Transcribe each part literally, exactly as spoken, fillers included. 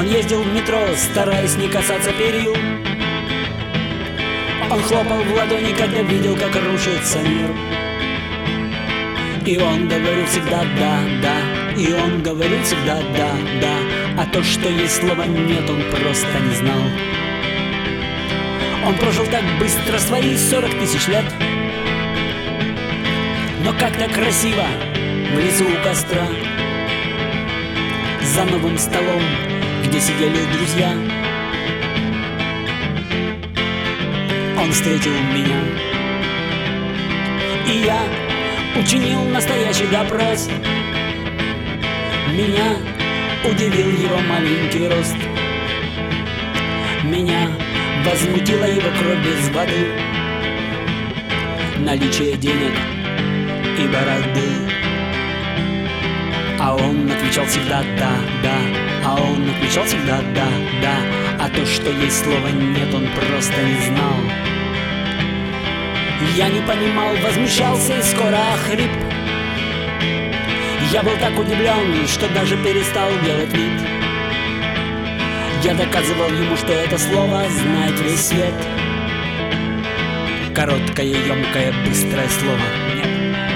Он ездил в метро, стараясь не касаться перил. Он хлопал в ладони, когда видел, как рушится мир. И он говорил всегда «да, да», и он говорил всегда «да, да», а то, что есть слово «нет», он просто не знал. Он прожил так быстро свои сорок тысяч лет, но как-то красиво в лесу у костра, за новым столом, где сидели друзья, он встретил меня. И я учинил настоящий допрос. Меня удивил его маленький рост. Меня возмутила его кровь без воды, наличие денег и бороды. А он отвечал всегда «да, да», а он отвечал всегда «да, да», а то, что есть слово «нет», он просто не знал. Я не понимал, возмущался и скоро охрип. Я был так удивлен, что даже перестал делать вид. Я доказывал ему, что это слово знает весь свет. Короткое, емкое, быстрое слово «нет».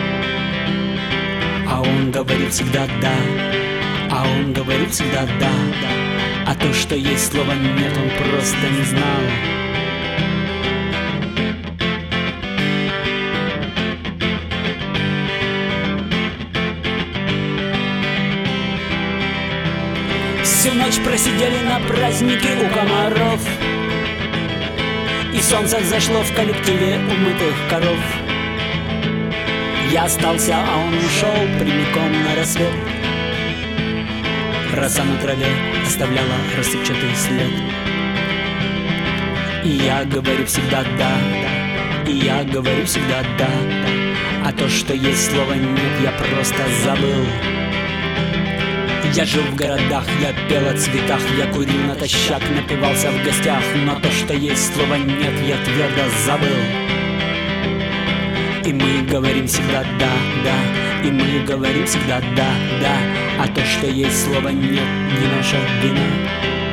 А он говорил всегда «да», а он говорил всегда «да», да, а то, что есть слово «нет», он просто не знал. Всю ночь просидели на празднике у комаров, и солнце зашло в коллективе умытых коров. Я остался, а он ушел прямиком на рассвет. Роса на траве оставляла рассыпчатый след. И я говорю всегда «да», да, и я говорю всегда «да», да, а то, что есть слово «нет», я просто забыл. Я жил в городах, я пел о цветах, я курил натощак, напивался в гостях, но то, что есть слово «нет», я твердо забыл. И мы говорим всегда «да, да», и мы говорим всегда «да, да», а то, что есть слово «нет», не наша вина.